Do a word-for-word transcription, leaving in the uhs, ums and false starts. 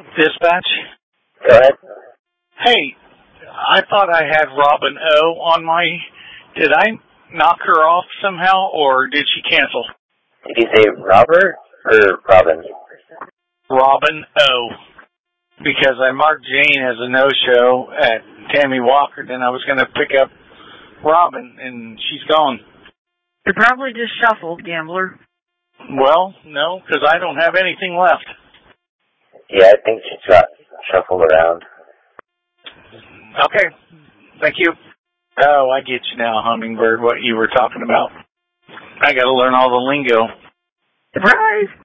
Dispatch? Go ahead. Hey, I thought I had Robin O on my... Did I knock her off somehow, or did she cancel? Did you say Robert or Robin? Robin O. Because I marked Jane as a no-show at Tammy Walker, then I was going to pick up Robin, and she's gone. You probably just shuffled, gambler. Well, no, because I don't have anything left. Yeah, I think she got shuffled around. Okay, thank you. Oh, I get you now, Hummingbird, what you were talking about. I got to learn all the lingo. Surprise!